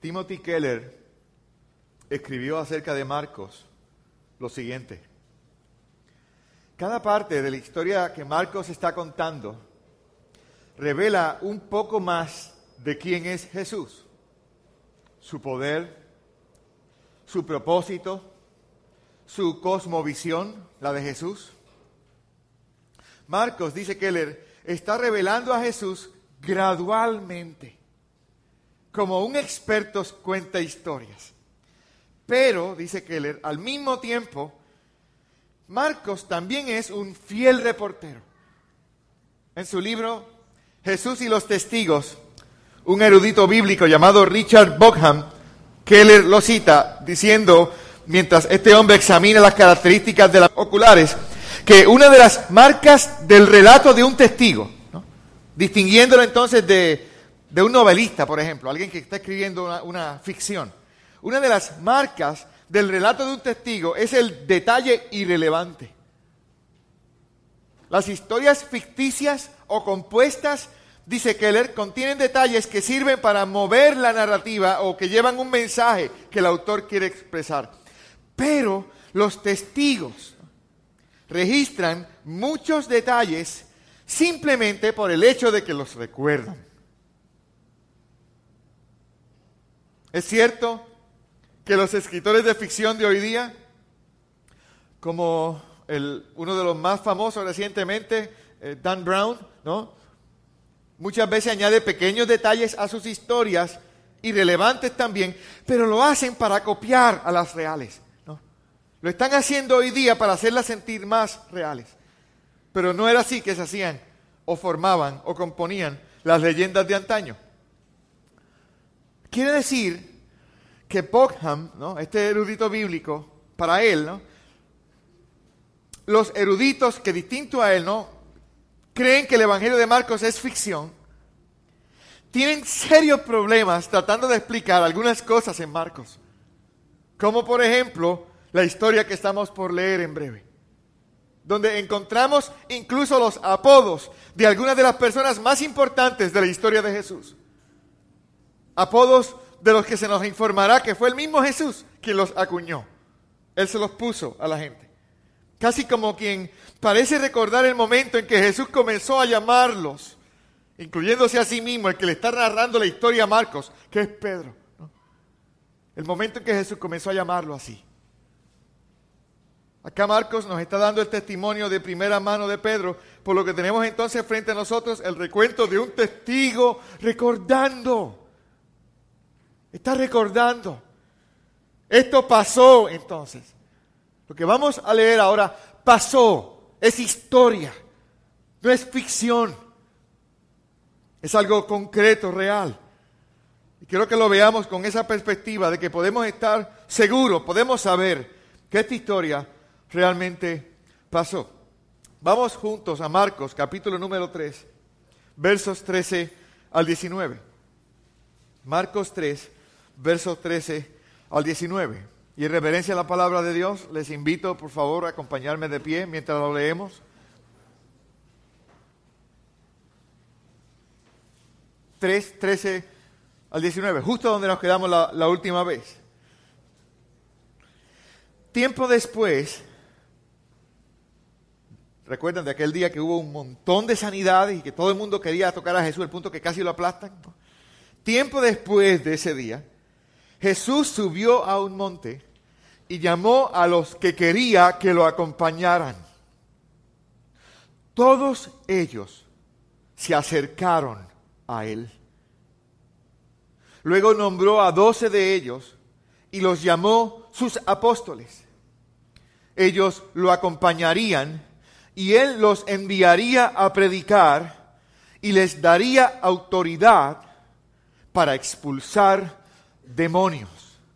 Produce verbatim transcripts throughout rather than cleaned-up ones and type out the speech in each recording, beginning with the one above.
Timothy Keller escribió acerca de Marcos lo siguiente. Cada parte de la historia que Marcos está contando revela un poco más de quién es Jesús, su poder, su propósito, su cosmovisión, la de Jesús. Marcos, dice Keller, está revelando a Jesús gradualmente, como un experto cuenta historias. Pero, dice Keller, al mismo tiempo, Marcos también es un fiel reportero. En su libro, Jesús y los testigos, un erudito bíblico llamado Richard Bauckham, Keller lo cita diciendo, mientras este hombre examina las características de las oculares, que una de las marcas del relato de un testigo, ¿no?, distinguiéndolo entonces de, de un novelista, por ejemplo, alguien que está escribiendo una, una ficción, una de las marcas del relato de un testigo es el detalle irrelevante. Las historias ficticias o compuestas, dice Keller, contienen detalles que sirven para mover la narrativa o que llevan un mensaje que el autor quiere expresar. Pero los testigos registran muchos detalles simplemente por el hecho de que los recuerdan. Es cierto que los escritores de ficción de hoy día, como el, uno de los más famosos recientemente, eh, Dan Brown, ¿no?, muchas veces añade pequeños detalles a sus historias, irrelevantes también, pero lo hacen para copiar a las reales, ¿no? Lo están haciendo hoy día para hacerlas sentir más reales. Pero no era así que se hacían, o formaban, o componían las leyendas de antaño. Quiere decir que Bauckham, ¿no?, este erudito bíblico, para él, ¿no?, los eruditos que distinto a él, ¿no?, creen que el Evangelio de Marcos es ficción, tienen serios problemas tratando de explicar algunas cosas en Marcos. Como por ejemplo, la historia que estamos por leer en breve, donde encontramos incluso los apodos de algunas de las personas más importantes de la historia de Jesús. Apodos de los que se nos informará que fue el mismo Jesús quien los acuñó. Él se los puso a la gente. Casi como quien parece recordar el momento en que Jesús comenzó a llamarlos, incluyéndose a sí mismo, el que le está narrando la historia a Marcos, que es Pedro, ¿no? El momento en que Jesús comenzó a llamarlo así. Acá Marcos nos está dando el testimonio de primera mano de Pedro, por lo que tenemos entonces frente a nosotros el recuento de un testigo recordando. Está recordando. Esto pasó entonces. Lo que vamos a leer ahora pasó, es historia, no es ficción, es algo concreto, real. Y quiero que lo veamos con esa perspectiva de que podemos estar seguros, podemos saber que esta historia realmente pasó. Vamos juntos a Marcos, capítulo número tres, versos trece al diecinueve. Marcos tres, versos trece al diecinueve. Y en reverencia a la palabra de Dios, les invito, por favor, a acompañarme de pie mientras lo leemos. tres, trece al diecinueve, justo donde nos quedamos la, la última vez. Tiempo después, recuerdan de aquel día que hubo un montón de sanidades y que todo el mundo quería tocar a Jesús, al punto que casi lo aplastan. Tiempo después de ese día, Jesús subió a un monte y llamó a los que quería que lo acompañaran. Todos ellos se acercaron a él. Luego nombró a doce de ellos y los llamó sus apóstoles. Ellos lo acompañarían y él los enviaría a predicar y les daría autoridad para expulsar demonios.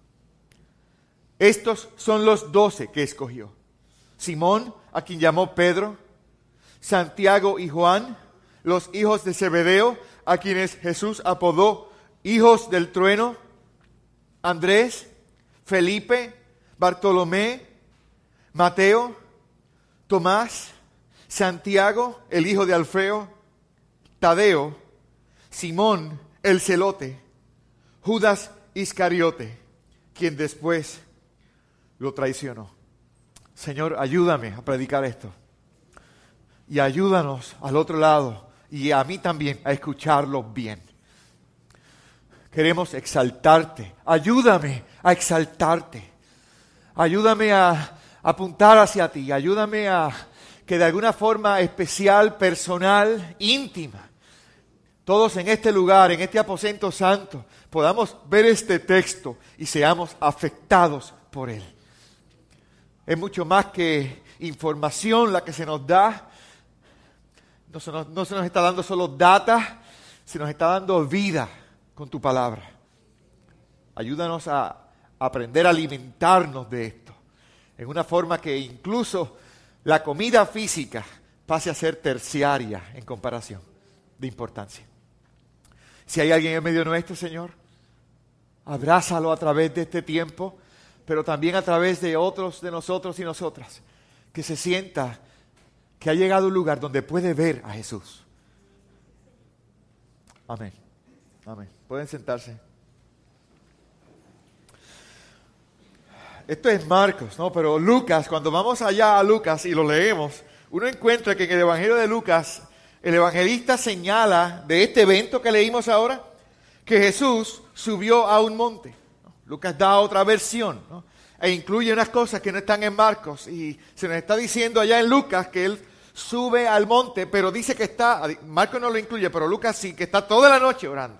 Estos son los doce que escogió: Simón, a quien llamó Pedro; Santiago y Juan, los hijos de Zebedeo, a quienes Jesús apodó hijos del trueno; Andrés, Felipe, Bartolomé, Mateo, Tomás, Santiago, el hijo de Alfeo, Tadeo, Simón, el celote, Judas Iscariote, quien después lo traicionó. Señor, ayúdame a predicar esto. Y ayúdanos al otro lado y a mí también a escucharlo bien. Queremos exaltarte. Ayúdame a exaltarte. Ayúdame a apuntar hacia ti. Ayúdame a que de alguna forma especial, personal, íntima, todos en este lugar, en este aposento santo, podamos ver este texto y seamos afectados por él. Es mucho más que información la que se nos da. No se nos, no se nos está dando solo data, se nos está dando vida con tu palabra. Ayúdanos a aprender a alimentarnos de esto, en una forma que incluso la comida física pase a ser terciaria en comparación de importancia. Si hay alguien en medio nuestro, Señor, abrázalo a través de este tiempo, pero también a través de otros de nosotros y nosotras, que se sienta que ha llegado a un lugar donde puede ver a Jesús. Amén. Amén. Pueden sentarse. Esto es Marcos, ¿no? Pero Lucas, cuando vamos allá a Lucas y lo leemos, uno encuentra que en el Evangelio de Lucas, el evangelista señala de este evento que leímos ahora, que Jesús subió a un monte. Lucas da otra versión, ¿no? E incluye unas cosas que no están en Marcos. Y se nos está diciendo allá en Lucas que él sube al monte, pero dice que está, Marcos no lo incluye, pero Lucas sí, que está toda la noche orando.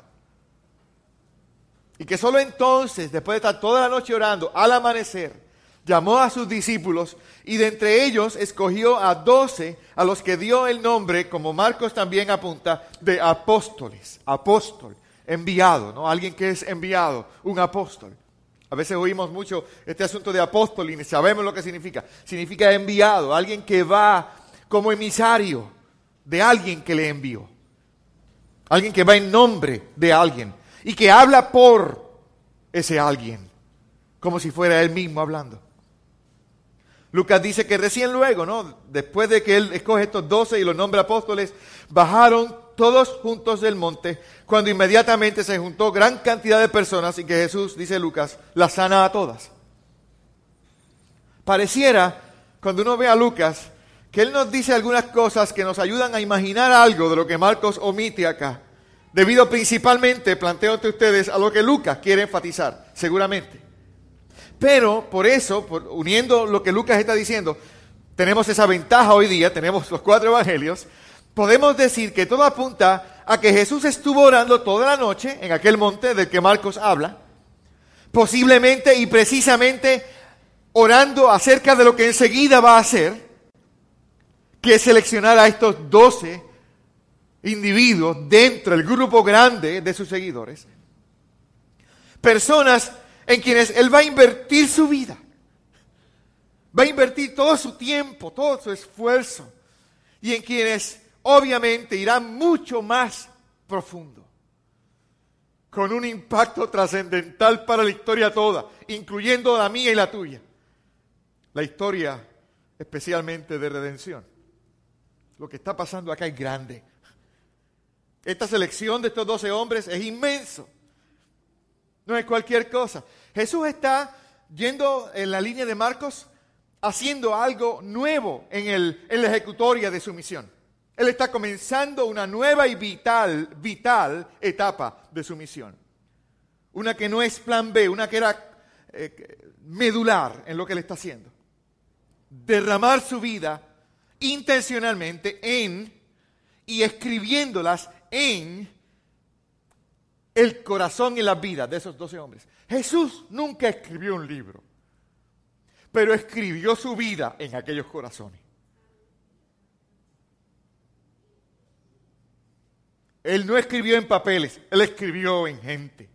Y que solo entonces, después de estar toda la noche orando, al amanecer, llamó a sus discípulos y de entre ellos escogió a doce, a los que dio el nombre, como Marcos también apunta, de apóstoles. Apóstol, enviado, ¿no? Alguien que es enviado, un apóstol. A veces oímos mucho este asunto de apóstol y sabemos lo que significa. Significa enviado, alguien que va como emisario de alguien que le envió. Alguien que va en nombre de alguien y que habla por ese alguien, como si fuera él mismo hablando. Lucas dice que recién luego, ¿no? Después de que él escoge estos doce y los nombra apóstoles, bajaron todos juntos del monte, cuando inmediatamente se juntó gran cantidad de personas y que Jesús, dice Lucas, las sana a todas. Pareciera, cuando uno ve a Lucas, que él nos dice algunas cosas que nos ayudan a imaginar algo de lo que Marcos omite acá, debido principalmente, planteo ante ustedes, a lo que Lucas quiere enfatizar, seguramente. Pero por eso, por, uniendo lo que Lucas está diciendo, tenemos esa ventaja hoy día, tenemos los cuatro evangelios. Podemos decir que todo apunta a que Jesús estuvo orando toda la noche en aquel monte del que Marcos habla, posiblemente y precisamente orando acerca de lo que enseguida va a hacer, que es seleccionar a estos doce individuos dentro del grupo grande de sus seguidores, personas en quienes él va a invertir su vida, va a invertir todo su tiempo, todo su esfuerzo, y en quienes obviamente irá mucho más profundo, con un impacto trascendental para la historia toda, incluyendo la mía y la tuya. La historia especialmente de redención. Lo que está pasando acá es grande. Esta selección de estos doce hombres es inmenso. No es cualquier cosa. Jesús está yendo en la línea de Marcos, haciendo algo nuevo en, el, en la ejecutoria de su misión. Él está comenzando una nueva y vital, vital etapa de su misión. Una que no es plan B, una que era eh, medular en lo que él está haciendo. Derramar su vida intencionalmente en y escribiéndolas en el corazón y la vida de esos doce hombres. Jesús nunca escribió un libro, pero escribió su vida en aquellos corazones. Él no escribió en papeles, él escribió en gente.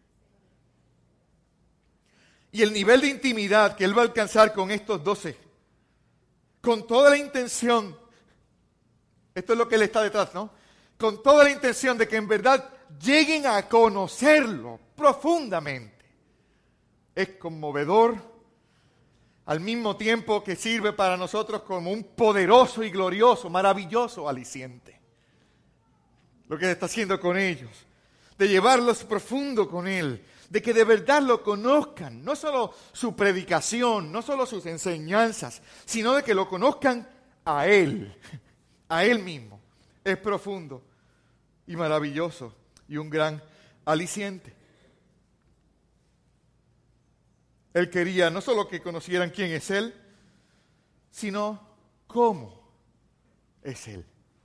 Y el nivel de intimidad que él va a alcanzar con estos doce, con toda la intención, esto es lo que él está detrás, ¿no? Con toda la intención de que en verdad lleguen a conocerlo profundamente. Es conmovedor, al mismo tiempo que sirve para nosotros como un poderoso y glorioso, maravilloso aliciente. Lo que está haciendo con ellos, de llevarlos profundo con él, de que de verdad lo conozcan, no solo su predicación, no solo sus enseñanzas, sino de que lo conozcan a Él, a Él mismo. Es profundo y maravilloso y un gran aliciente. Él quería no solo que conocieran quién es Él, sino cómo es Él.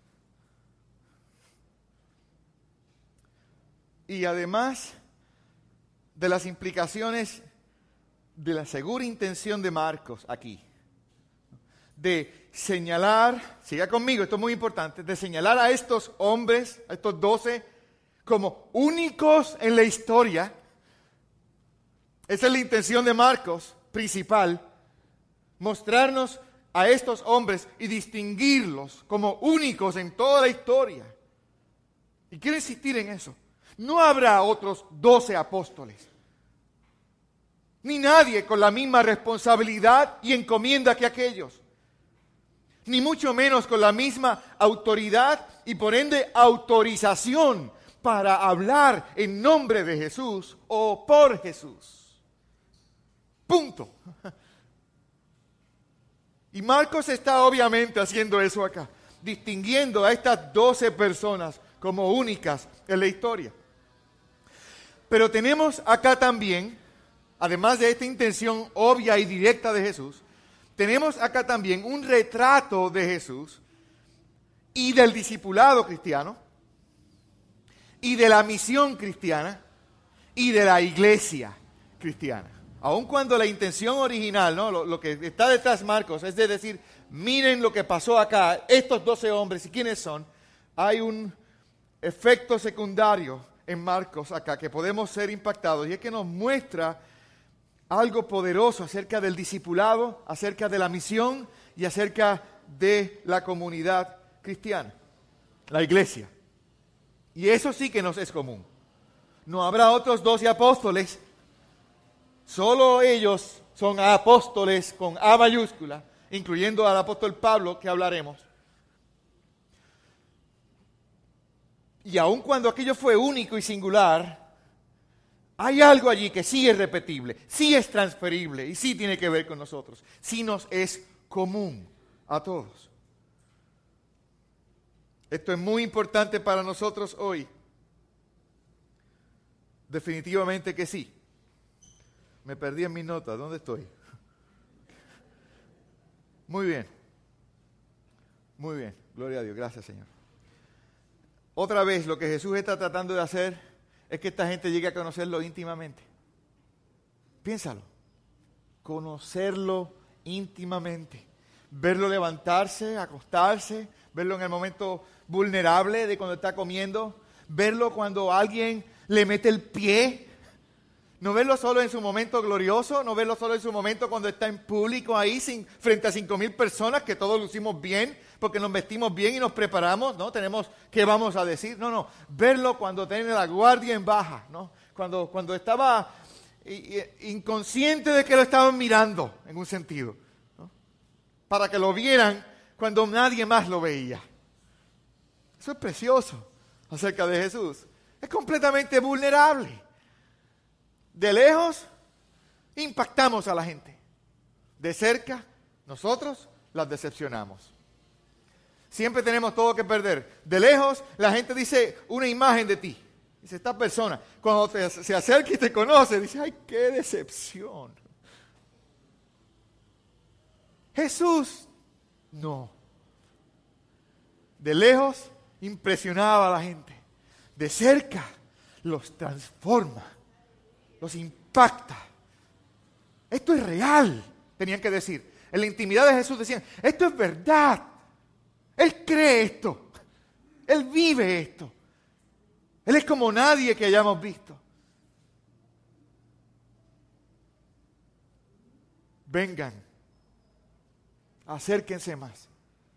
Y además de las implicaciones de la segura intención de Marcos aquí, de señalar, siga conmigo, esto es muy importante, de señalar a estos hombres, a estos doce, como únicos en la historia. Esa es la intención de Marcos principal, mostrarnos a estos hombres y distinguirlos como únicos en toda la historia. Y quiero insistir en eso. No habrá otros doce apóstoles, ni nadie con la misma responsabilidad y encomienda que aquellos, ni mucho menos con la misma autoridad y por ende autorización para hablar en nombre de Jesús o por Jesús. Punto. Y Marcos está obviamente haciendo eso acá, distinguiendo a estas doce personas como únicas en la historia. Pero tenemos acá también, además de esta intención obvia y directa de Jesús, tenemos acá también un retrato de Jesús y del discipulado cristiano y de la misión cristiana y de la iglesia cristiana. Aun cuando la intención original, ¿no? lo, lo que está detrás de Marcos es de decir, miren lo que pasó acá, estos doce hombres y quiénes son, hay un efecto secundario en Marcos acá que podemos ser impactados y es que nos muestra algo poderoso acerca del discipulado, acerca de la misión y acerca de la comunidad cristiana, la iglesia. Y eso sí que nos es común. No habrá otros doce apóstoles, solo ellos son apóstoles con A mayúscula, incluyendo al apóstol Pablo, que hablaremos. Y aun cuando aquello fue único y singular, hay algo allí que sí es repetible, sí es transferible y sí tiene que ver con nosotros. Sí nos es común a todos. Esto es muy importante para nosotros hoy. Definitivamente que sí. Me perdí en mis notas. ¿Dónde estoy? Muy bien. Muy bien. Gloria a Dios. Gracias, Señor. Otra vez, lo que Jesús está tratando de hacer es que esta gente llegue a conocerlo íntimamente. Piénsalo. Conocerlo íntimamente. Verlo levantarse, acostarse, verlo en el momento vulnerable de cuando está comiendo, verlo cuando alguien le mete el pie. No verlo solo en su momento glorioso, no verlo solo en su momento cuando está en público ahí sin, frente a cinco mil personas, que todos lucimos bien, porque nos vestimos bien y nos preparamos, ¿no? Tenemos qué vamos a decir. No, no, verlo cuando tiene la guardia en baja, ¿no? Cuando, cuando estaba inconsciente de que lo estaban mirando, en un sentido, ¿no? Para que lo vieran cuando nadie más lo veía. Eso es precioso acerca de Jesús. Es completamente vulnerable. De lejos, impactamos a la gente. De cerca, nosotros las decepcionamos. Siempre tenemos todo que perder. De lejos, la gente dice una imagen de ti. Dice, esta persona, cuando te, se acerca y te conoce, dice, ¡ay, qué decepción! Jesús, no. De lejos, impresionaba a la gente. De cerca, los transforma. Los impacta. Esto es real, tenían que decir. En la intimidad de Jesús decían, esto es verdad. Él cree esto. Él vive esto. Él es como nadie que hayamos visto. Vengan, acérquense más.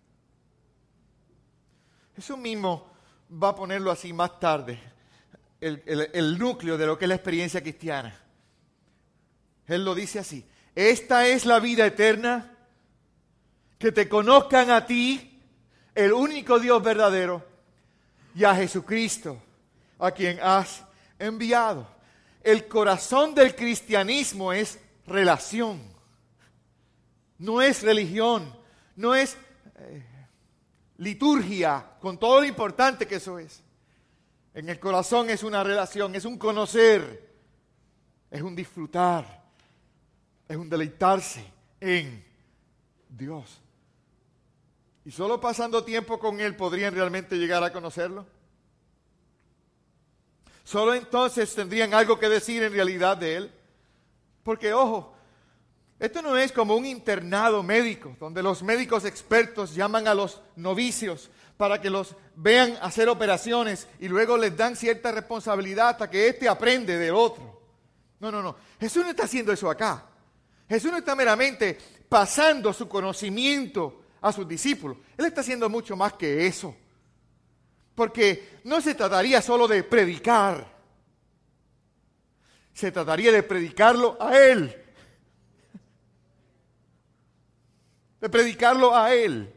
Jesús mismo va a ponerlo así más tarde. El, el, el núcleo de lo que es la experiencia cristiana. Él lo dice así: esta es la vida eterna, que te conozcan a ti, el único Dios verdadero, y a Jesucristo, a quien has enviado. el corazón del cristianismo es relación. No es religión, no es eh, liturgia, con todo lo importante que eso es. En el corazón es una relación, es un conocer, es un disfrutar, es un deleitarse en Dios. Y solo pasando tiempo con Él podrían realmente llegar a conocerlo. Solo entonces tendrían algo que decir en realidad de Él. Porque, ojo, esto no es como un internado médico, donde los médicos expertos llaman a los novicios para que los vean hacer operaciones y luego les dan cierta responsabilidad hasta que éste aprende del otro. No, no, no. Jesús no está haciendo eso acá. Jesús no está meramente pasando su conocimiento a sus discípulos. Él está haciendo mucho más que eso. Porque no se trataría solo de predicar. Se trataría de predicarlo a Él. De predicarlo a Él.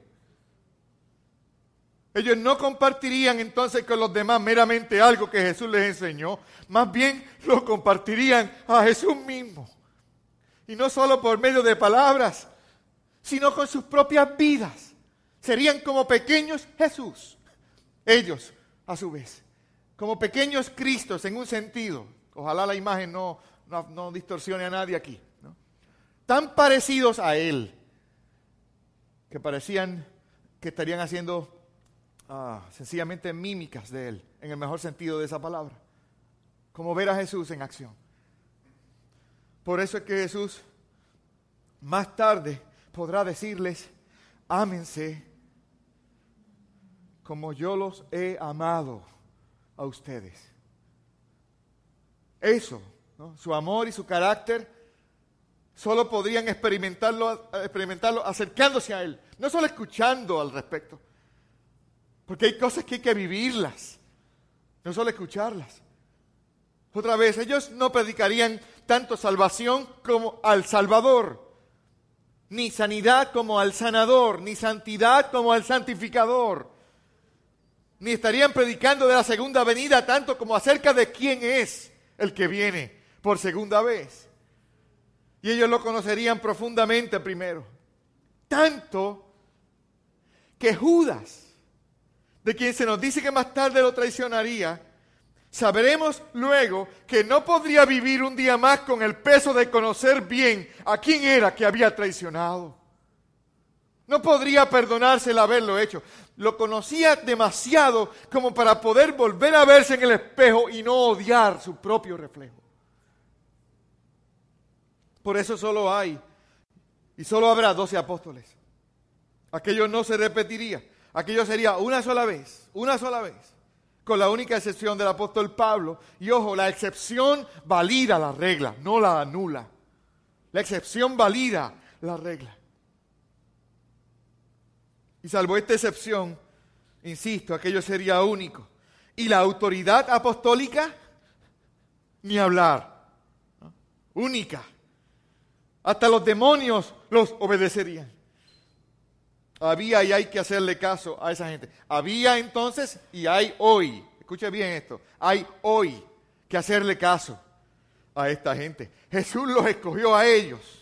Ellos no compartirían entonces con los demás meramente algo que Jesús les enseñó. Más bien lo compartirían a Jesús mismo. Y no solo por medio de palabras, sino con sus propias vidas. Serían como pequeños Jesús. Ellos, a su vez, como pequeños Cristos en un sentido. Ojalá la imagen no, no, no distorsione a nadie aquí, ¿no? Tan parecidos a Él, que parecían que estarían haciendo ah, sencillamente mímicas de Él, en el mejor sentido de esa palabra. Como ver a Jesús en acción. Por eso es que Jesús más tarde podrá decirles, ámense como yo los he amado a ustedes. Eso, ¿no? Su amor y su carácter solo podrían experimentarlo, experimentarlo acercándose a Él, no solo escuchando al respecto. Porque hay cosas que hay que vivirlas, no solo escucharlas. Otra vez, ellos no predicarían tanto salvación como al Salvador, ni sanidad como al sanador, ni santidad como al santificador. Ni estarían predicando de la segunda venida tanto como acerca de quién es el que viene por segunda vez. Y ellos lo conocerían profundamente primero. Tanto que Judas, de quien se nos dice que más tarde lo traicionaría, sabremos luego que no podría vivir un día más con el peso de conocer bien a quién era que había traicionado. No podría perdonárselo haberlo hecho. Lo conocía demasiado como para poder volver a verse en el espejo y no odiar su propio reflejo. Por eso solo hay y solo habrá doce apóstoles. Aquello no se repetiría. Aquello sería una sola vez, una sola vez. Con la única excepción del apóstol Pablo. Y ojo, la excepción valida la regla, no la anula. La excepción valida la regla. Y salvo esta excepción, insisto, aquello sería único. Y la autoridad apostólica, ni hablar. ¿No? Única. Hasta los demonios los obedecerían. Había y hay que hacerle caso a esa gente. Había entonces y hay hoy. Escuche bien esto. Hay hoy que hacerle caso a esta gente. Jesús los escogió a ellos.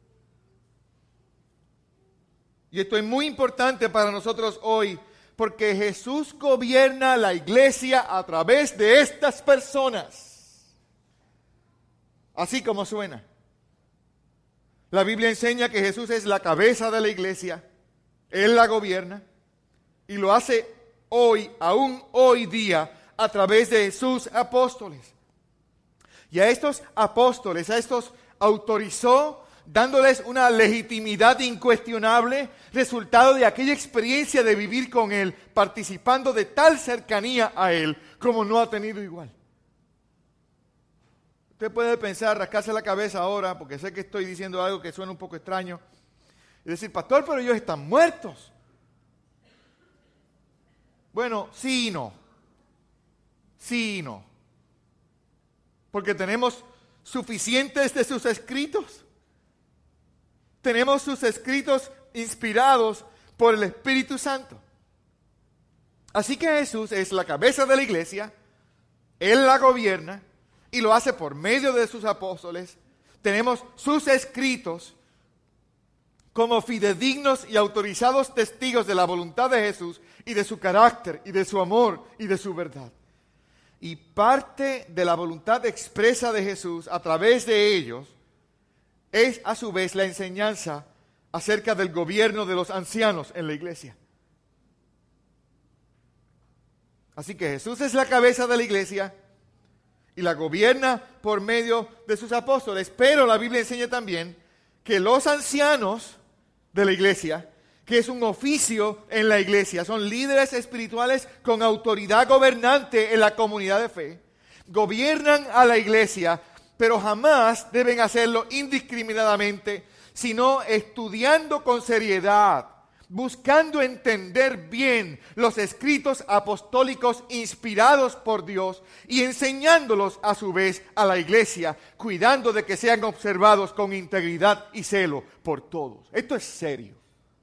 Y esto es muy importante para nosotros hoy, porque Jesús gobierna la iglesia a través de estas personas. Así como suena. La Biblia enseña que Jesús es la cabeza de la iglesia. Él la gobierna. Y lo hace hoy, aún hoy día, a través de sus apóstoles. Y a estos apóstoles, a estos autorizó, dándoles una legitimidad incuestionable, resultado de aquella experiencia de vivir con Él, participando de tal cercanía a Él, como no ha tenido igual. Usted puede pensar, rascarse la cabeza ahora, porque sé que estoy diciendo algo que suena un poco extraño, y decir, pastor, pero ellos están muertos. Bueno, sí y no. Sí y no. Porque tenemos suficientes de sus escritos. Tenemos sus escritos inspirados por el Espíritu Santo. Así que Jesús es la cabeza de la iglesia, Él la gobierna, y lo hace por medio de sus apóstoles. Tenemos sus escritos como fidedignos y autorizados testigos de la voluntad de Jesús y de su carácter y de su amor y de su verdad. Y parte de la voluntad expresa de Jesús a través de ellos es a su vez la enseñanza acerca del gobierno de los ancianos en la iglesia. Así que Jesús es la cabeza de la iglesia y la gobierna por medio de sus apóstoles, pero la Biblia enseña también que los ancianos de la iglesia, que es un oficio en la iglesia, son líderes espirituales con autoridad gobernante en la comunidad de fe, gobiernan a la iglesia, pero jamás deben hacerlo indiscriminadamente, sino estudiando con seriedad, buscando entender bien los escritos apostólicos inspirados por Dios y enseñándolos a su vez a la iglesia, cuidando de que sean observados con integridad y celo por todos. Esto es serio.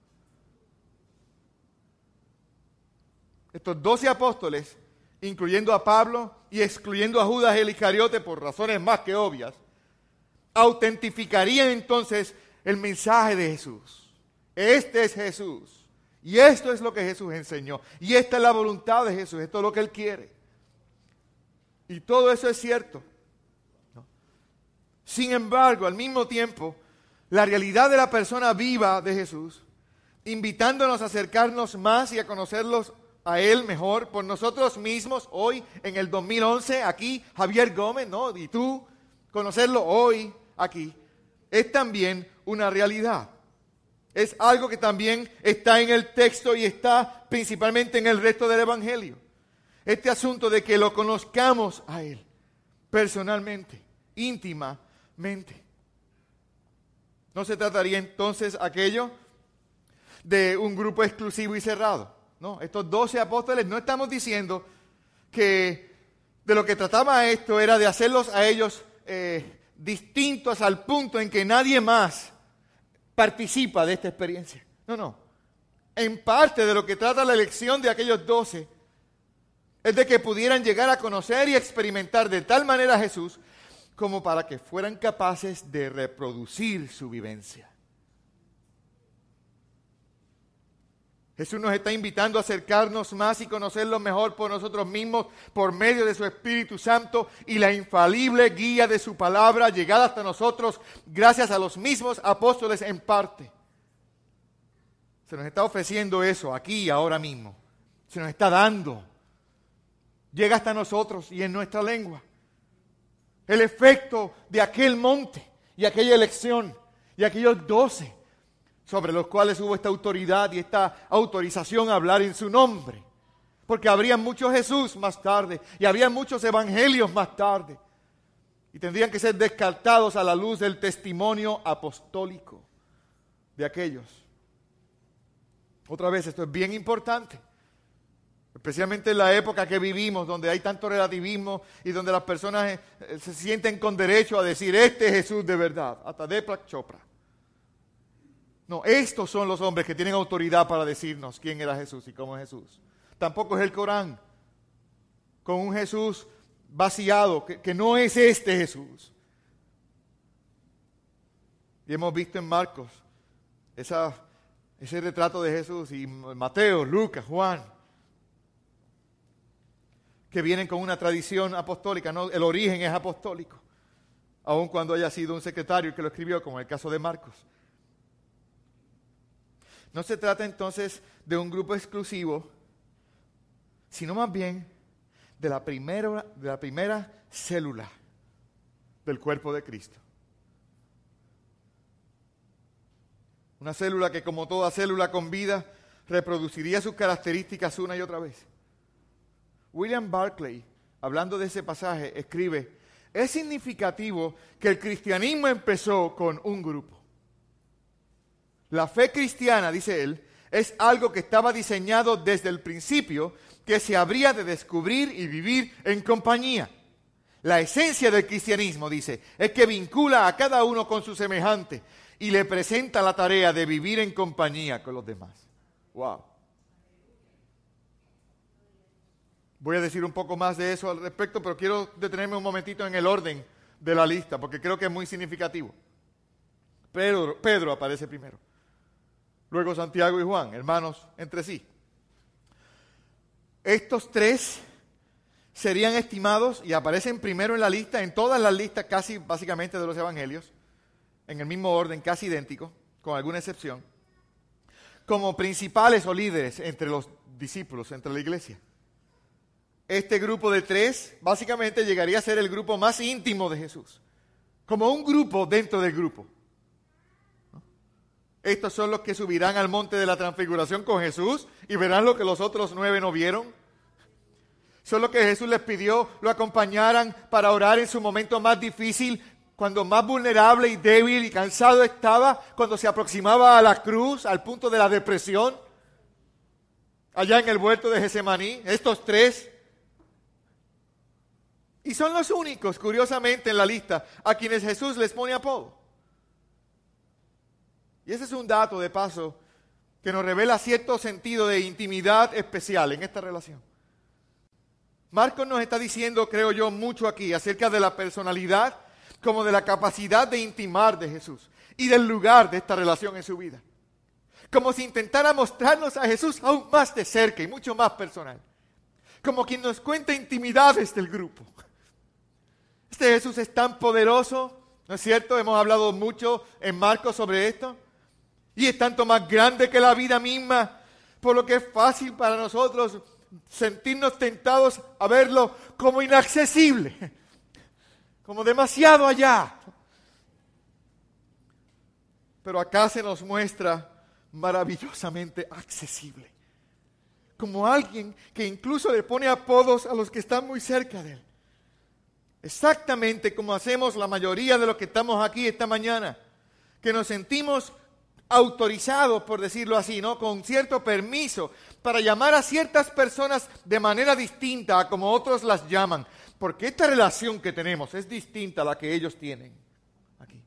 Estos doce apóstoles, incluyendo a Pablo y excluyendo a Judas el Iscariote por razones más que obvias, autentificarían entonces el mensaje de Jesús. Este es Jesús. Y esto es lo que Jesús enseñó. Y esta es la voluntad de Jesús. Esto es lo que Él quiere. Y todo eso es cierto, ¿no? Sin embargo, al mismo tiempo, la realidad de la persona viva de Jesús, invitándonos a acercarnos más y a conocerlos a Él mejor por nosotros mismos hoy, en el dos mil once, aquí, Javier Gómez, ¿no? Y tú, conocerlo hoy, aquí, es también una realidad. Es algo que también está en el texto y está principalmente en el resto del Evangelio. Este asunto de que lo conozcamos a Él personalmente, íntimamente. ¿No se trataría entonces aquello de un grupo exclusivo y cerrado? No, estos doce apóstoles, no estamos diciendo que de lo que trataba esto era de hacerlos a ellos eh, distintos al punto en que nadie más participa de esta experiencia. No, no. En parte de lo que trata la elección de aquellos doce es de que pudieran llegar a conocer y experimentar de tal manera a Jesús como para que fueran capaces de reproducir su vivencia. Jesús nos está invitando a acercarnos más y conocerlo mejor por nosotros mismos, por medio de su Espíritu Santo y la infalible guía de su palabra llegada hasta nosotros gracias a los mismos apóstoles en parte. Se nos está ofreciendo eso aquí y ahora mismo. Se nos está dando. Llega hasta nosotros y en nuestra lengua. El efecto de aquel monte y aquella elección y aquellos doce sobre los cuales hubo esta autoridad y esta autorización a hablar en su nombre. Porque habría muchos Jesús más tarde y habría muchos evangelios más tarde. Y tendrían que ser descartados a la luz del testimonio apostólico de aquellos. Otra vez, esto es bien importante. Especialmente en la época que vivimos, donde hay tanto relativismo y donde las personas eh, se sienten con derecho a decir, este es Jesús de verdad, hasta Deepak Chopra. No, estos son los hombres que tienen autoridad para decirnos quién era Jesús y cómo es Jesús. Tampoco es el Corán, con un Jesús vaciado, que, que no es este Jesús. Y hemos visto en Marcos esa, ese retrato de Jesús, y Mateo, Lucas, Juan, que vienen con una tradición apostólica, ¿no? El origen es apostólico, aun cuando haya sido un secretario que lo escribió, como el caso de Marcos. No se trata entonces de un grupo exclusivo, sino más bien de la primera, de la primera célula del cuerpo de Cristo. Una célula que, como toda célula con vida, reproduciría sus características una y otra vez. William Barclay, hablando de ese pasaje, escribe, es significativo que el cristianismo empezó con un grupo. La fe cristiana, dice él, es algo que estaba diseñado desde el principio, que se habría de descubrir y vivir en compañía. La esencia del cristianismo, dice, es que vincula a cada uno con su semejante y le presenta la tarea de vivir en compañía con los demás. Wow. Voy a decir un poco más de eso al respecto, pero quiero detenerme un momentito en el orden de la lista, porque creo que es muy significativo. Pedro, Pedro aparece primero. Luego Santiago y Juan, hermanos entre sí. Estos tres serían estimados y aparecen primero en la lista, en todas las listas casi básicamente de los evangelios, en el mismo orden, casi idéntico, con alguna excepción, como principales o líderes entre los discípulos, entre la iglesia. Este grupo de tres básicamente llegaría a ser el grupo más íntimo de Jesús, como un grupo dentro del grupo. Estos son los que subirán al monte de la transfiguración con Jesús y verán lo que los otros nueve no vieron. Son los que Jesús les pidió lo acompañaran para orar en su momento más difícil, cuando más vulnerable y débil y cansado estaba, cuando se aproximaba a la cruz, al punto de la depresión, allá en el huerto de Getsemaní. Estos tres. Y son los únicos, curiosamente, en la lista a quienes Jesús les pone apodo. Y ese es un dato, de paso, que nos revela cierto sentido de intimidad especial en esta relación. Marcos nos está diciendo, creo yo, mucho aquí acerca de la personalidad, como de la capacidad de intimar de Jesús y del lugar de esta relación en su vida. Como si intentara mostrarnos a Jesús aún más de cerca y mucho más personal. Como quien nos cuenta intimidades del grupo. Este Jesús es tan poderoso, ¿no es cierto? Hemos hablado mucho en Marcos sobre esto. Y es tanto más grande que la vida misma, por lo que es fácil para nosotros sentirnos tentados a verlo como inaccesible, como demasiado allá. Pero acá se nos muestra maravillosamente accesible, como alguien que incluso le pone apodos a los que están muy cerca de él. Exactamente como hacemos la mayoría de los que estamos aquí esta mañana, que nos sentimos autorizados, por decirlo así, ¿no? Con cierto permiso para llamar a ciertas personas de manera distinta a como otros las llaman, porque esta relación que tenemos es distinta a la que ellos tienen aquí.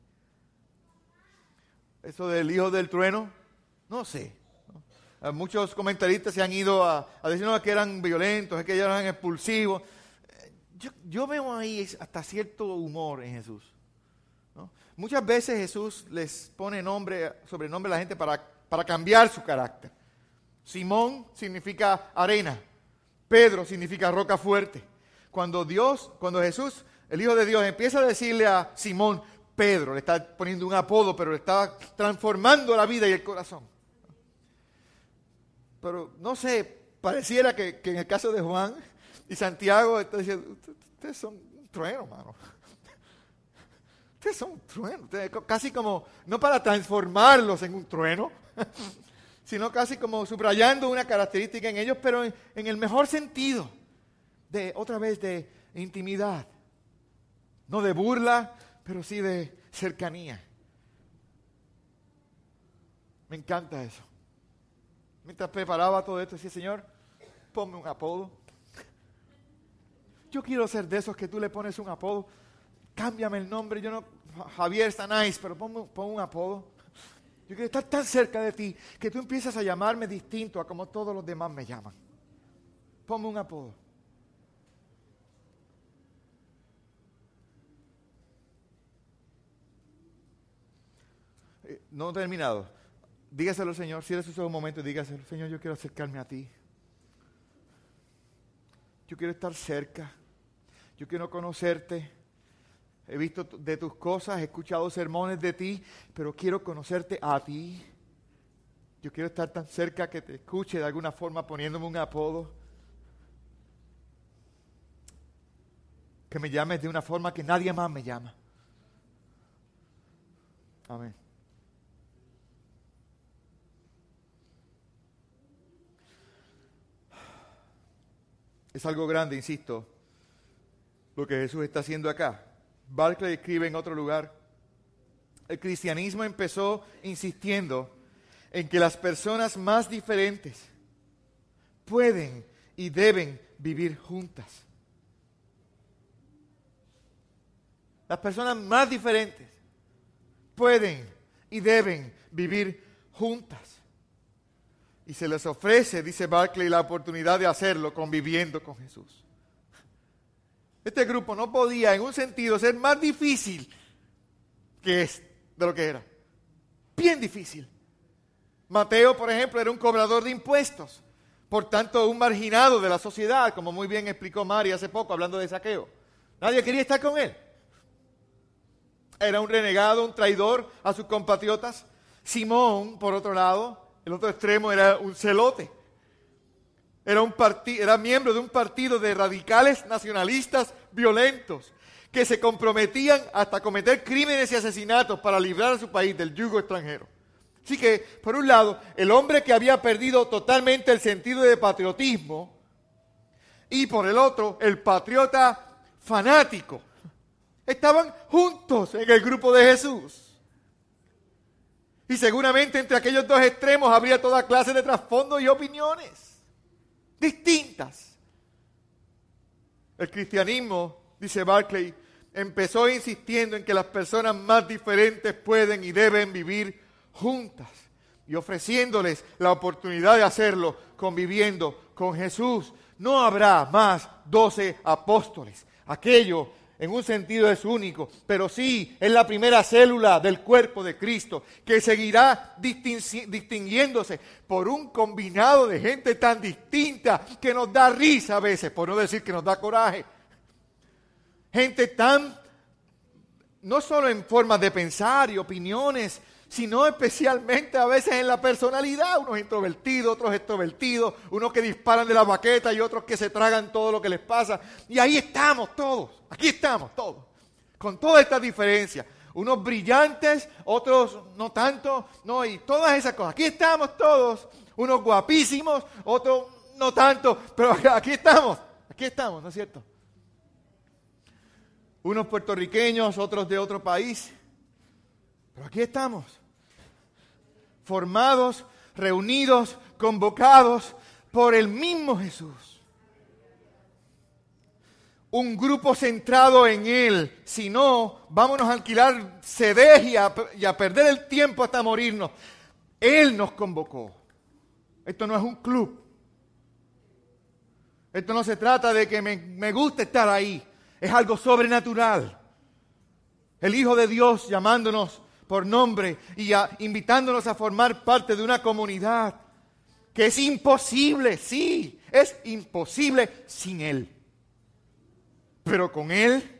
Eso del hijo del trueno, no sé, ¿no? Muchos comentaristas se han ido a, a decir no, que eran violentos, que eran expulsivos. Yo, yo veo ahí hasta cierto humor en Jesús. Muchas veces Jesús les pone nombre, sobrenombre a la gente para, para cambiar su carácter. Simón significa arena. Pedro significa roca fuerte. Cuando Dios, cuando Jesús, el Hijo de Dios, empieza a decirle a Simón, Pedro, le está poniendo un apodo, pero le está transformando la vida y el corazón. Pero no sé, pareciera que, que en el caso de Juan y Santiago, está diciendo, ustedes son un trueno, mano. Ustedes son un trueno, casi como, no para transformarlos en un trueno, sino casi como subrayando una característica en ellos, pero en, en el mejor sentido, de otra vez de intimidad. No de burla, pero sí de cercanía. Me encanta eso. Mientras preparaba todo esto, decía, Señor, ponme un apodo. Yo quiero ser de esos que tú le pones un apodo. Cámbiame el nombre, yo no, Javier está nice, pero ponme, pon un apodo. Yo quiero estar tan cerca de ti que tú empiezas a llamarme distinto a como todos los demás me llaman. Ponme un apodo. Eh, no he terminado. Dígaselo, Señor, cierre sus ojos un momento y dígaselo, Señor, yo quiero acercarme a ti. Yo quiero estar cerca. Yo quiero conocerte. He visto de tus cosas, he escuchado sermones de ti, pero quiero conocerte a ti. Yo quiero estar tan cerca que te escuche de alguna forma poniéndome un apodo. Que me llames de una forma que nadie más me llama. Amén. Es algo grande, insisto, lo que Jesús está haciendo acá. Barclay escribe en otro lugar, el cristianismo empezó insistiendo en que las personas más diferentes pueden y deben vivir juntas. Las personas más diferentes pueden y deben vivir juntas. Y se les ofrece, dice Barclay, la oportunidad de hacerlo conviviendo con Jesús. Este grupo no podía, en un sentido, ser más difícil que es de lo que era. Bien difícil. Mateo, por ejemplo, era un cobrador de impuestos. Por tanto, un marginado de la sociedad, como muy bien explicó Mari hace poco, hablando de Zaqueo. Nadie quería estar con él. Era un renegado, un traidor a sus compatriotas. Simón, por otro lado, el otro extremo, era un celote. Era, un parti- era miembro de un partido de radicales nacionalistas violentos que se comprometían hasta cometer crímenes y asesinatos para librar a su país del yugo extranjero. Así que, por un lado, el hombre que había perdido totalmente el sentido de patriotismo, y por el otro, el patriota fanático, estaban juntos en el grupo de Jesús. Y seguramente entre aquellos dos extremos habría toda clase de trasfondos y opiniones distintas. El cristianismo, dice Barclay, empezó insistiendo en que las personas más diferentes pueden y deben vivir juntas y ofreciéndoles la oportunidad de hacerlo conviviendo con Jesús. No habrá más doce apóstoles. Aquello en un sentido es único, pero sí es la primera célula del cuerpo de Cristo que seguirá distin- distinguiéndose por un combinado de gente tan distinta que nos da risa a veces, por no decir que nos da coraje. Gente tan, no solo en forma de pensar y opiniones, sino especialmente a veces en la personalidad, unos introvertidos, otros extrovertidos, unos que disparan de la baqueta y otros que se tragan todo lo que les pasa. Y ahí estamos todos, aquí estamos todos, con todas estas diferencias. Unos brillantes, otros no tanto, no, y todas esas cosas. Aquí estamos todos, unos guapísimos, otros no tanto, pero aquí estamos, aquí estamos, ¿no es cierto? Unos puertorriqueños, otros de otro país, pero aquí estamos. Formados, reunidos, convocados por el mismo Jesús. Un grupo centrado en Él. Si no, vámonos a alquilar C Ds y a, y a perder el tiempo hasta morirnos. Él nos convocó. Esto no es un club. Esto no se trata de que me, me guste estar ahí. Es algo sobrenatural. El Hijo de Dios llamándonos por nombre y a, invitándonos a formar parte de una comunidad que es imposible, sí, es imposible sin Él. Pero con Él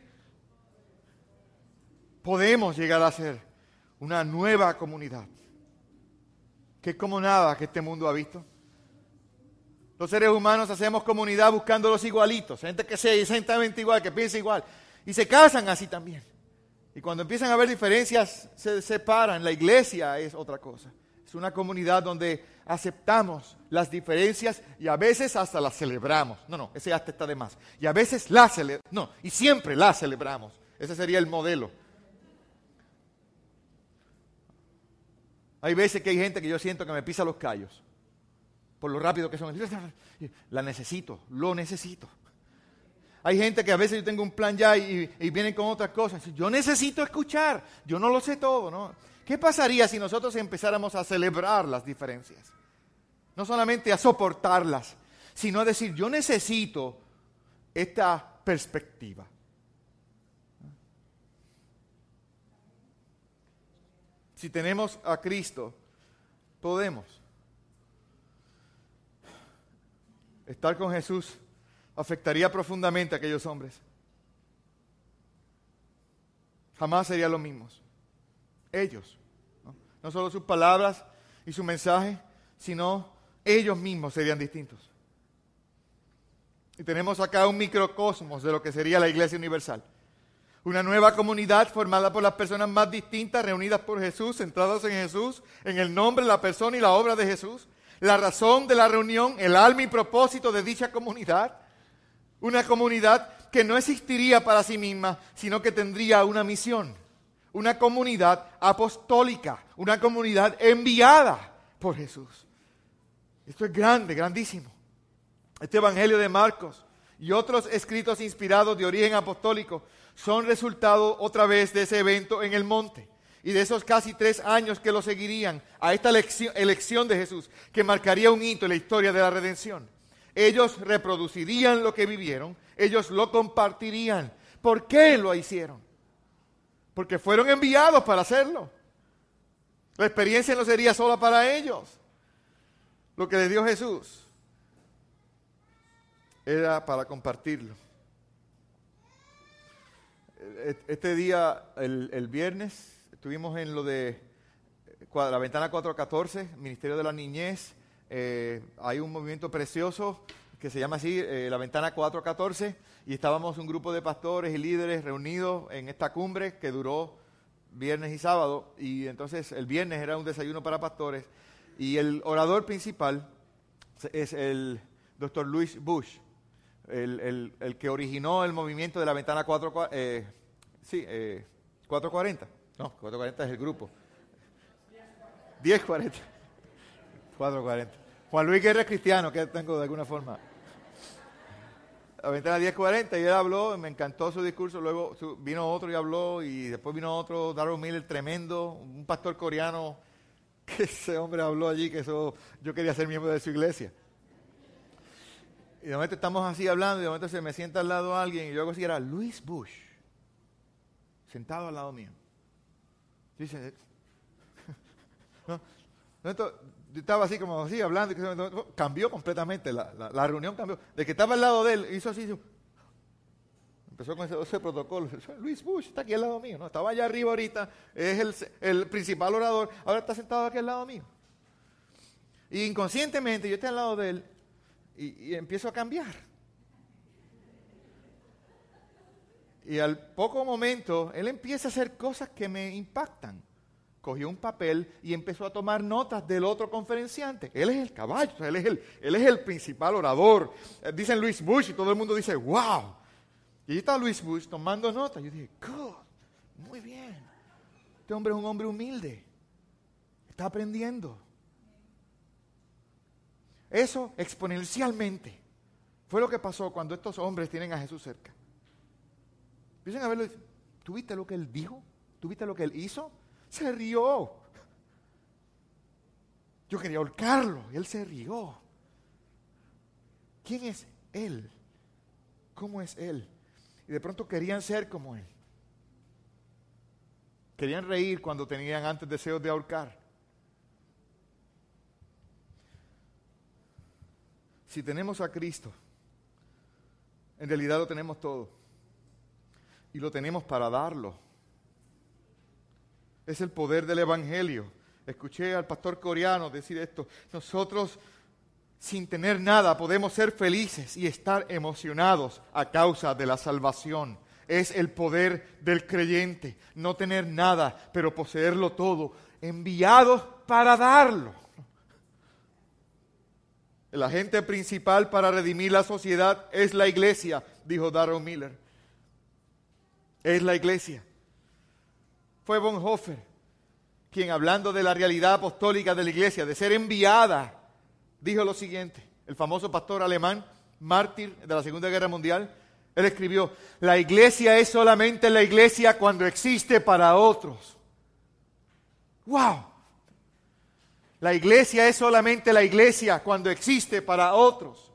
podemos llegar a ser una nueva comunidad, que es como nada que este mundo ha visto. Los seres humanos hacemos comunidad buscando los igualitos, gente que sea exactamente igual, que piense igual, y se casan así también. Y cuando empiezan a haber diferencias, se separan. La iglesia es otra cosa. Es una comunidad donde aceptamos las diferencias y a veces hasta las celebramos. No, no, ese hasta está de más. Y a veces las celebramos. No, y siempre las celebramos. Ese sería el modelo. Hay veces que hay gente que yo siento que me pisa los callos. Por lo rápido que son. La necesito, lo necesito. Hay gente que a veces yo tengo un plan ya y, y vienen con otras cosas. Yo necesito escuchar, yo no lo sé todo, ¿no? ¿Qué pasaría si nosotros empezáramos a celebrar las diferencias? No solamente a soportarlas, sino a decir, yo necesito esta perspectiva. Si tenemos a Cristo, podemos. Estar con Jesús afectaría profundamente a aquellos hombres. Jamás serían los mismos. Ellos, ¿no? No solo sus palabras y su mensaje, sino ellos mismos serían distintos. Y tenemos acá un microcosmos de lo que sería la Iglesia Universal. Una nueva comunidad formada por las personas más distintas, reunidas por Jesús, centradas en Jesús, en el nombre, la persona y la obra de Jesús. La razón de la reunión, el alma y propósito de dicha comunidad. Una comunidad que no existiría para sí misma, sino que tendría una misión. Una comunidad apostólica, una comunidad enviada por Jesús. Esto es grande, grandísimo. Este Evangelio de Marcos y otros escritos inspirados de origen apostólico son resultado otra vez de ese evento en el monte. y de esos casi tres años que lo seguirían a esta elección, elección de Jesús, que marcaría un hito en la historia de la redención. Ellos reproducirían lo que vivieron, ellos lo compartirían. ¿Por qué lo hicieron? Porque fueron enviados para hacerlo. La experiencia no sería sola para ellos. Lo que les dio Jesús era para compartirlo. Este día, el, el viernes, estuvimos en lo de la Ventana cuatro catorce, Ministerio de la Niñez. Eh, hay un movimiento precioso que se llama así, eh, la Ventana cuatro catorce, y estábamos un grupo de pastores y líderes reunidos en esta cumbre que duró viernes y sábado, y entonces el viernes era un desayuno para pastores, y el orador principal es el doctor Louis Bush, el, el, el que originó el movimiento de la Ventana cuatro, eh, sí, eh, cuatro cuarenta, no, cuatro cuarenta es el grupo, diez cuarenta, cuatro cuarenta. Juan Luis Guerra es cristiano, que tengo de alguna forma. La Ventana diez cuarenta, y él habló, me encantó su discurso, luego su, vino otro y habló, y después vino otro, Darrell Miller, tremendo, un pastor coreano, que ese hombre habló allí, que eso yo quería ser miembro de su iglesia. Y de momento estamos así hablando, y de momento se me sienta al lado alguien, y yo hago así, era Louis Bush, sentado al lado mío. Dice, ¿no? Entonces, yo estaba así como así hablando, y cambió completamente, la, la, la reunión cambió. De que estaba al lado de él, hizo así, empezó con ese, ese protocolo. Louis Bush está aquí al lado mío, ¿no? Estaba allá arriba ahorita, es el, el principal orador, ahora está sentado aquí al lado mío. Y inconscientemente yo estoy al lado de él y, y empiezo a cambiar. Y al poco momento, él empieza a hacer cosas que me impactan. Cogió un papel y empezó a tomar notas del otro conferenciante. Él es el caballo, él es el, él es el principal orador. Dicen Louis Bush y todo el mundo dice, wow. Y ahí está Louis Bush tomando notas. Yo dije, good, muy bien. Este hombre es un hombre humilde. Está aprendiendo. Eso exponencialmente fue lo que pasó cuando estos hombres tienen a Jesús cerca. Empiezan a verlo y dicen, ¿tú viste lo que él dijo? ¿Tú viste lo que él hizo? Se rió. Yo quería ahorcarlo y él se rió. ¿Quién es él? ¿Cómo es él? Y de pronto querían ser como él. Querían reír cuando tenían antes deseos de ahorcar. Si tenemos a Cristo, en realidad lo tenemos todo. Y lo tenemos para darlo. Es el poder del Evangelio. Escuché al pastor coreano decir esto. Nosotros, sin tener nada, podemos ser felices y estar emocionados a causa de la salvación. Es el poder del creyente. No tener nada, pero poseerlo todo. Enviados para darlo. El agente principal para redimir la sociedad es la iglesia, dijo Darrell Miller. Es la iglesia. Fue Bonhoeffer quien, hablando de la realidad apostólica de la iglesia, de ser enviada, dijo lo siguiente. El famoso pastor alemán, mártir de la Segunda Guerra Mundial, él escribió, la iglesia es solamente la iglesia cuando existe para otros. ¡Wow! La iglesia es solamente la iglesia cuando existe para otros.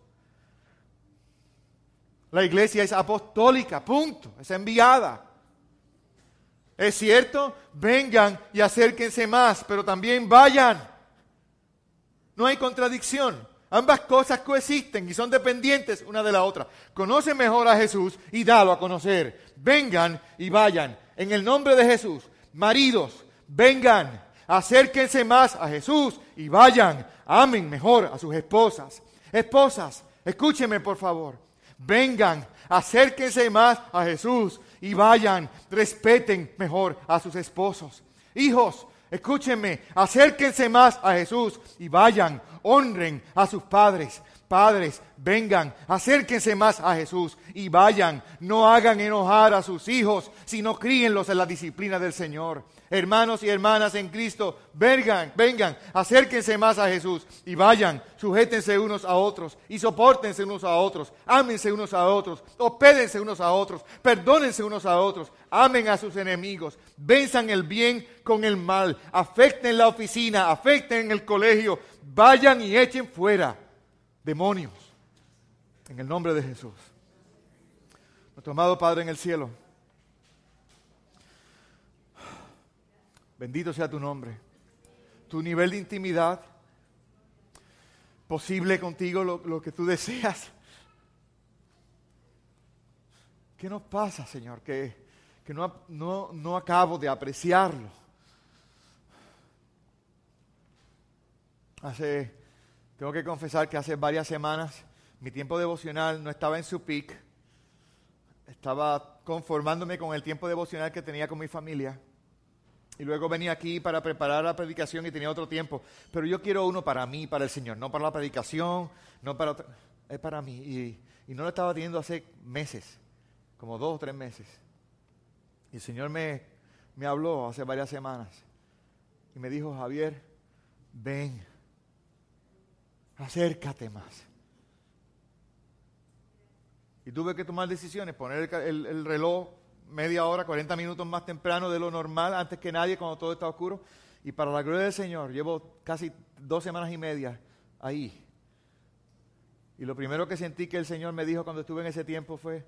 La iglesia es apostólica, punto, es enviada. Es cierto, vengan y acérquense más, pero también vayan. No hay contradicción. Ambas cosas coexisten y son dependientes una de la otra. Conoce mejor a Jesús y dalo a conocer. Vengan y vayan. En el nombre de Jesús, maridos, vengan, acérquense más a Jesús y vayan. Amen mejor a sus esposas. Esposas, escúchenme por favor. Vengan, acérquense más a Jesús y vayan, respeten mejor a sus esposos. Hijos, escúchenme, acérquense más a Jesús y vayan, honren a sus padres. Padres, vengan, acérquense más a Jesús y vayan. No hagan enojar a sus hijos, sino críenlos en la disciplina del Señor. Hermanos y hermanas en Cristo, vengan, vengan, acérquense más a Jesús y vayan. Sujétense unos a otros y sopórtense unos a otros. Ámense unos a otros, hospédense unos a otros, perdónense unos a otros. Amen a sus enemigos, venzan el bien con el mal, afecten la oficina, afecten el colegio, vayan y echen fuera demonios, en el nombre de Jesús. Nuestro amado Padre en el cielo, bendito sea tu nombre. Tu nivel de intimidad, posible contigo lo, lo que tú deseas. ¿Qué nos pasa, Señor? Que, que no, no, no acabo de apreciarlo. Hace... Tengo que confesar que hace varias semanas mi tiempo devocional no estaba en su peak. Estaba conformándome con el tiempo devocional que tenía con mi familia. Y luego venía aquí para preparar la predicación y tenía otro tiempo. Pero yo quiero uno para mí, para el Señor. No para la predicación, no para otra, es para mí. Y, y no lo estaba teniendo hace meses, como dos o tres meses. Y el Señor me, me habló hace varias semanas. Y me dijo, Javier, ven. Acércate más. Y tuve que tomar decisiones, poner el, el, el reloj media hora, cuarenta minutos más temprano de lo normal, antes que nadie, cuando todo está oscuro. Y para la gloria del Señor, llevo casi dos semanas y media ahí. Y lo primero que sentí que el Señor me dijo cuando estuve en ese tiempo fue,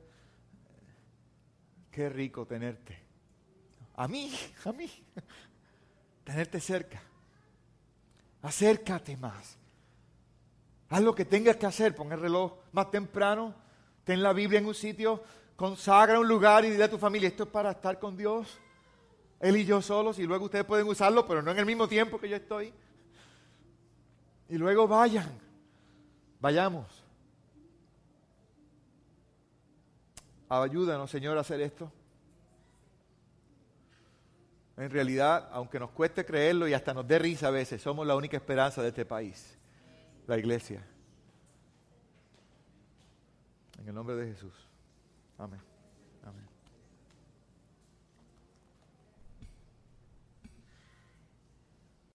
qué rico tenerte. A mí, a mí. Tenerte cerca. Acércate más. Haz lo que tengas que hacer, pon el reloj más temprano, ten la Biblia en un sitio, consagra un lugar y dile a tu familia, esto es para estar con Dios, Él y yo solos, y luego ustedes pueden usarlo, pero no en el mismo tiempo que yo estoy. Y luego vayan, vayamos. Ayúdanos, Señor, a hacer esto. En realidad, aunque nos cueste creerlo y hasta nos dé risa a veces, somos la única esperanza de este país. La iglesia. En el nombre de Jesús. Amén.